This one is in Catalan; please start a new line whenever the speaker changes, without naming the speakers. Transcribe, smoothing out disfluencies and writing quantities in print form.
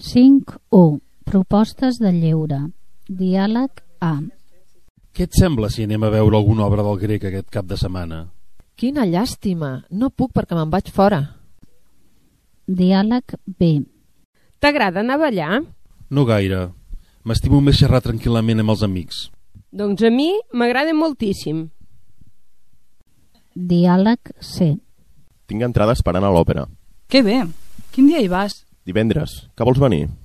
5.1. Propostes de lleure. Diàleg A.
Què et sembla si anem a veure alguna obra del grec aquest cap de setmana?
Quina llàstima! No puc perquè me'n vaig fora.
Diàleg B.
T'agrada anar a ballar?
No gaire. M'estimo més xerrar tranquil·lament amb els amics.
Doncs a mi m'agrada moltíssim.
Diàleg C.
Tinc entrades per anar a l'òpera.
Que bé! Quin dia hi vas?
Divendres. Que vols venir?